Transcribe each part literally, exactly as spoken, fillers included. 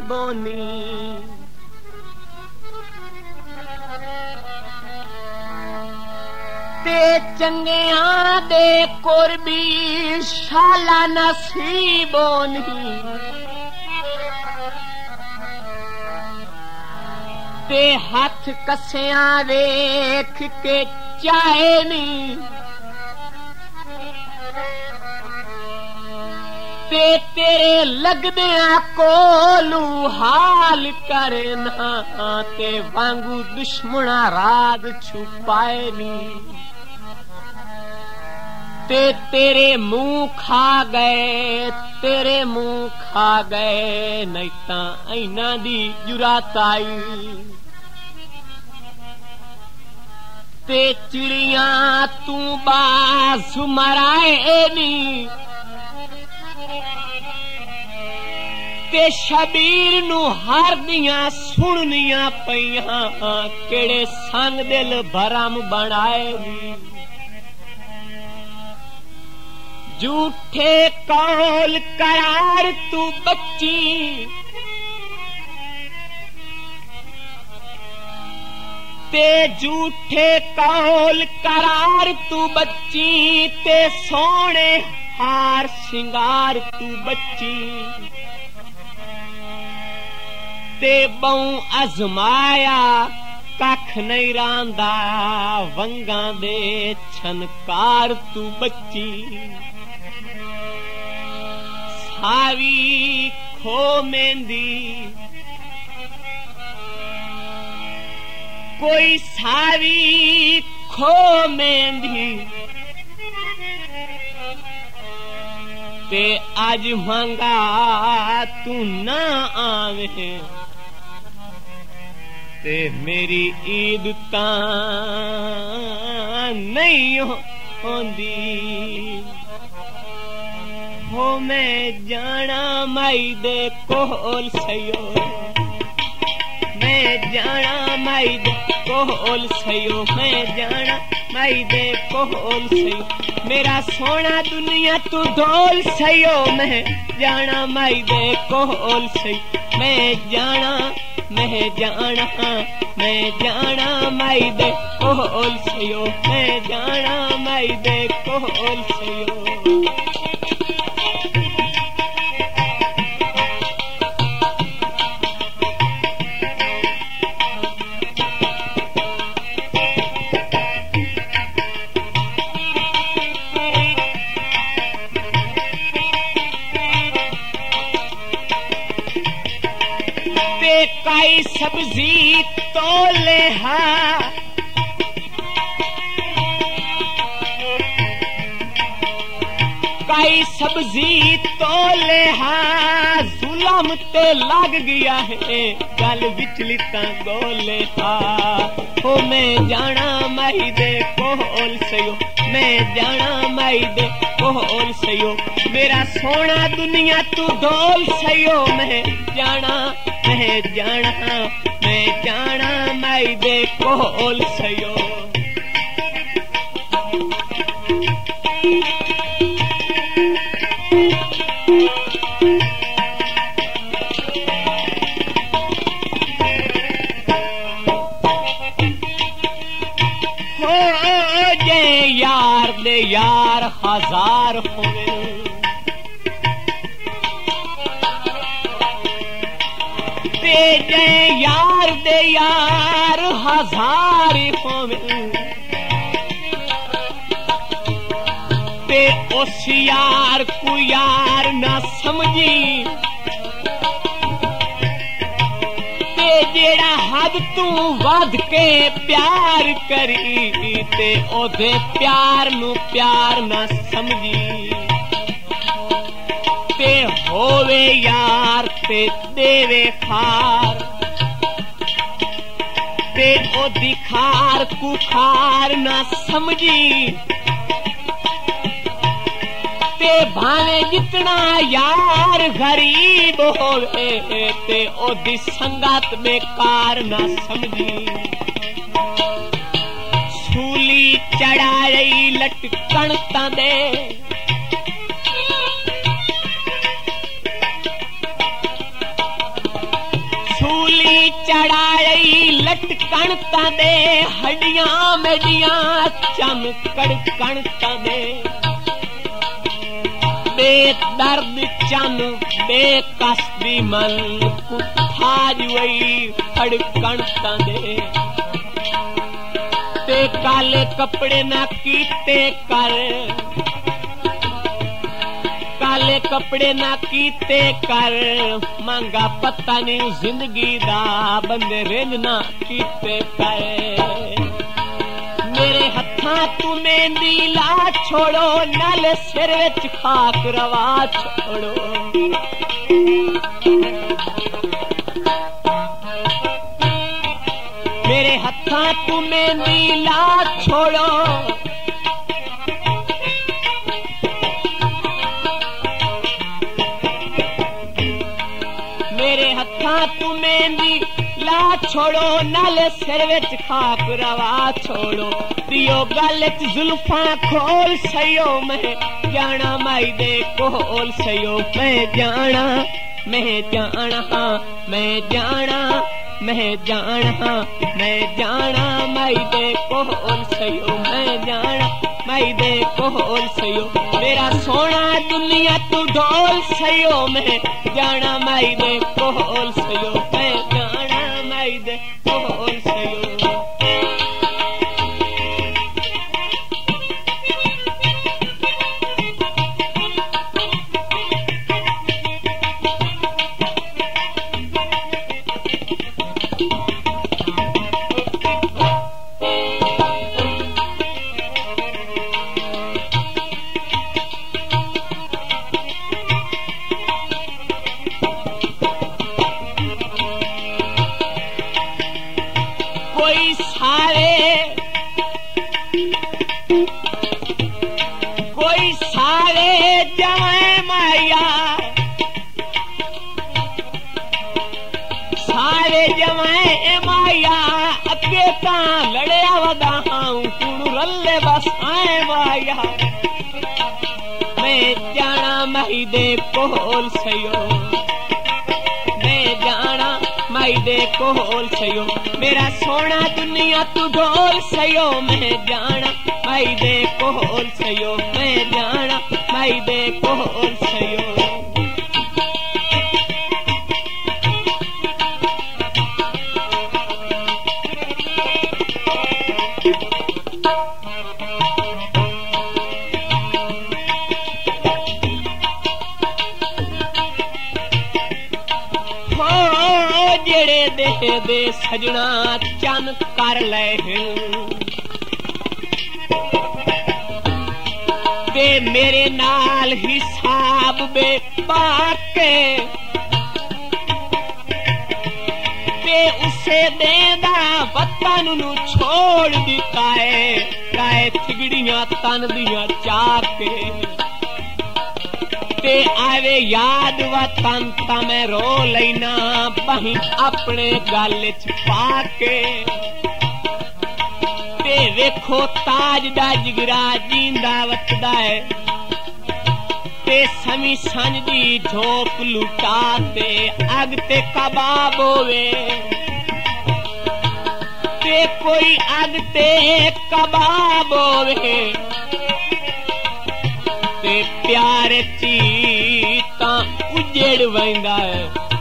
बोनी ते चंगियां दे कुर्बी शाला नसीबोनी ते हाथ कसियां वेख के चाहे नी ते तेरे लगदियां कोलू हाल करना ते वांगू दुश्मना राज छुपाए नी ते तेरे मुंह खा गए तेरे मुंह खा गए नहीं तां इना दी जुरात आई ते चिड़ियां तू बाज मराए नी ते शबीर नू हर दियां सुननियां पईयां केड़े संग दिल भरम बनाए नी झूठे कौल करार तू बच्ची ते झूठे कौल करार तू बच्ची ते सोने हार सिंगार तू बच्ची ते बहु अजमाया कख नहीं रांदा वंगा दे छनकार तू बच्ची सावी खो मेंदी कोई सावी खो मेंदी ते आज मंगा तू ना आवे ते मेरी ईद तां नहीं होंदी हो मैं जाना माई दे कोल सयो मैं जाना माई दे कोल सयो मैं जाना माई दे कोल सयो मेरा सोना दुनिया तू ढोल सयो मैं जाना माई दे कोल सयो मैं जाना मैं जाना मैं जाना माई दे कोल सयो मैं जाना माई दे कोल सयो काई सब्जी तोले हा काई सब्जी तोले हा जुलम ते लग गया है गल विचली तां गोले हा हो मैं जाना माई दे कोल सयो मैं जाना माई दे कोल सयो मेरा सोना दुनिया तू ढोल सयो मैं जाना मैं जाना मैं जाना माई दे कोल सयो हो जे यार दे यार हजार होवे जय यार दे यार हजार होवे ते उस यार को यार ना समझी ते जेड़ा हद तू वध के प्यार करी ते ओदे प्यार नू प्यार ना समझी ते होवे यार ते देवे खार ते ओदी खार को खार ना समझी ते भावे जितना यार गरीब होवे ते ओदी संगत बेकार ना समझी सूली चढ़ा रही लटकन तांदे पगड़ी चढ़ाई लटकण दे हड्डियां मेडियां चमकड़ कणता दे बेदर्द चन बेकसदी मन कुठाज वही फड़कण दे ते काले कपड़े ना कीते कर काले कपड़े ना कीते कर मांगा पता नहीं जिंदगी दा बंदे रेंज ना कीते कर मेरे हत्थां तू मेहंदी ला छोड़ो नाले सिर विच खाक रवा छोड़ो मेरे हत्थां तू मेहंदी ला छोड़ो मेरे हत्थां तू मेहंदी ला छोड़ो नाले सिर विच खाक रवा छोड़ो दियो गल च जुल्फां खोल सयो मैं जाना माई दे कोल सयो मैं जाना मैं जाना मैं जाना मैं जाना मैं जाना माई दे कोल सयो मैं जाना माई दे कोल सयो मेरा सोना दुनिया तू ढोल सयो मैं जाना माई दे कोल सयो मैं जाना माई दे कोल सयो कोई सारे कोई सारे जवां माया सारे जवां माया अगे तां लड़िया वदा हां कुण रल्ले बस आए माया मैं जाना माई दे कोल सयो मैं जाना माई दे कोल सयो मेरा सोना दुनिया तू ढोल सयो मैं जाना माई दे कोल सयो मैं जाना माई दे कोल सयो जेड़े दे दे सजना चन कर ले ते मेरे नाल हिसाब बे पाके ते उसे देंदा वतन नू छोड़ दिता है काए थिगड़ियां तन दियां चाके ते आवे याद वतन ता मैं रो लेना बही अपने गल च पाके ते वेखो ताज दा जिगरा जींदा वतदा है ते समी संज दी झोंक लुटा ते अग ते कबाब होवे ते कोई अग ते कबाब होवे ते प्यार चीता उजड़ वैंदा है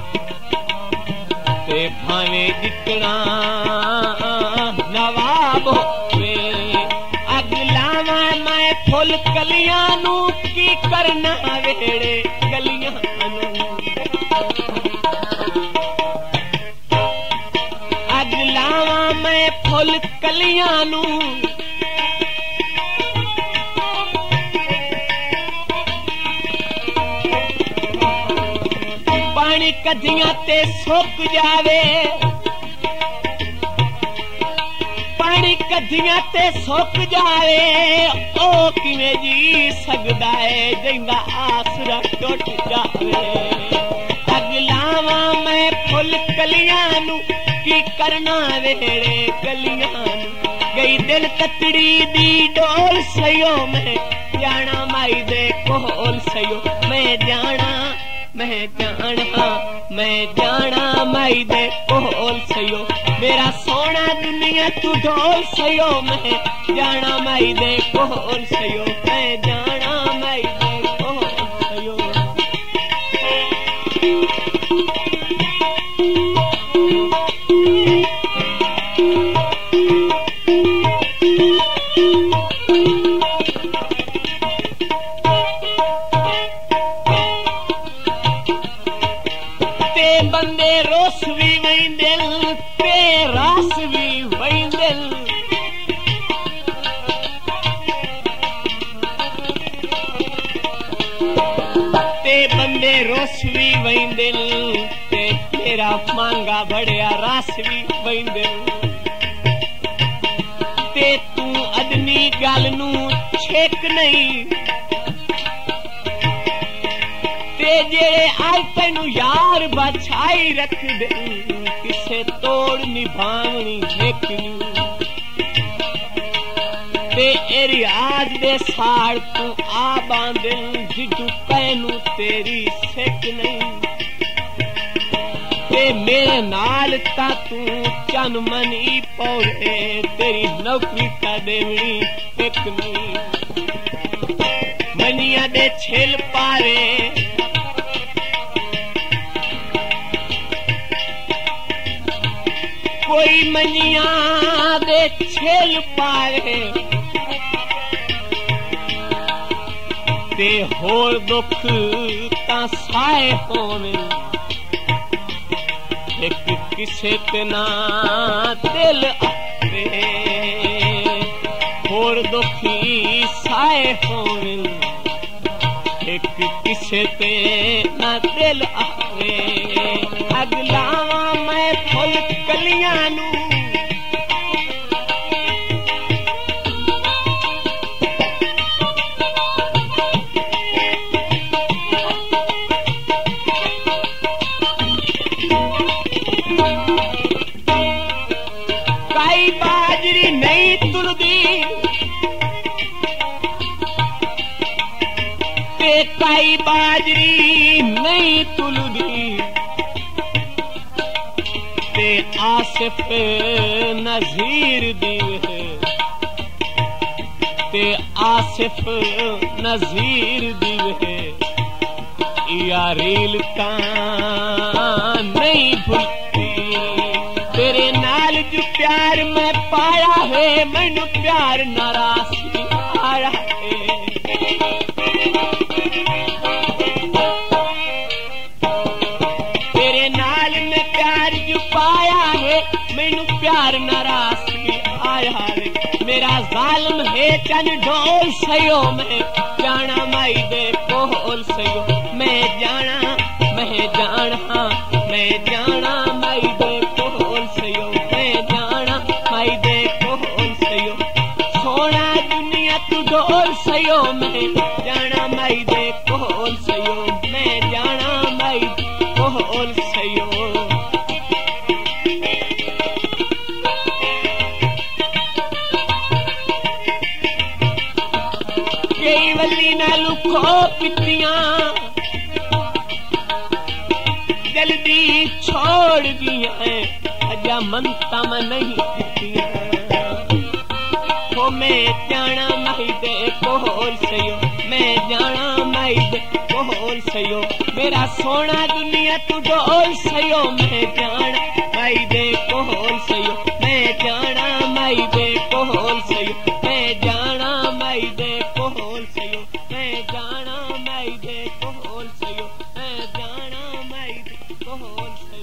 ते भावे जितना नवाब होवे अग लावा मैं फुल कलियां नू की करना वेड़े गलियां नू अग लावा मैं फुल कलियां नू पानी कदियां ते सुक जावे पानी कदियां ते सुक जावे ओ किवें जी सकदा है जिंदा आसरा टुट जावे अग लावा मैं फुल कलियां नू की करना वेड़े गलियां नू गई दिल कतड़ी दी डोल सयो मैं जाना माई दे कोल सयो मैं जाना मैं जाना मैं जाना माई दे कोल सयो मेरा सोना दुनिया तू ढोल सयो मैं जाना माई दे कोल सयो मैं जाना माई दे कोल सयो बंदे रोस भी वैंदिल ते रास भी वैंदिल ते बंदे रोस भी वैंदिल ते तेरा मांगा बड़िया रास भी वैंदिल ते तू अदनी गल नू छेक नहीं ते जेड़े आज तेनू यार बछाई रख दे किसे तोड़ निभावनी देखनी ते एरी आज दे साड़ तू आ बांधन जिदू पैनू तेरी सिक नहीं ते मेरे नाल ता तू चन मनी पौड़े तेरी नौकरी ता देवनी एक नहीं मनिया दे छिल पारे कोई मनिया दे छेल पारे ते होर दुख ता साए होवे एक किसे ते ना दिल आवे होर दुखी साए होवे एक किसे ते ना दिल आवे अगलावा मैं फुल कलियां नू काई बाजरी नहीं तुलदी ते काई बाजरी नहीं तुलदी ते आसिफ नजीर दीवे ते आसिफ नजीर दीवे या रील ता नहीं भूलती तेरे नाल जो प्यार मैं पाया है मैनू प्यार नाराज आया है तेरे नाल मैं प्यार जो पाया है मैनू प्यार नाराज आया है मेरा जालिम है चन ढोल सयो मैं जाना माई दे कोल सयो मैं जाना मैं जाना मैं जाना माई दे कोल सयो मैं जाना माई दे कोल सयो सोना दुनिया तू ढोल सयो मैं जाना माई दे कोल सयो मैं जाना माई कोल सयो कई वली नालू खो पितियां जल्दी छोड़ दिया है अजा मनता में नहीं पितियां हो मैं जाना माई दे कोल सयो मैं जाना माई दे कोल सयो मेरा सोना दुनिया तू ढोल सयो मैं जाना माई दे कोल सयो मैं जाना माई दे कोल सयो मैं जाना माई दे कोल सयो मैं जाना माई दे कोल सयो मैं जाना माई दे कोल सयो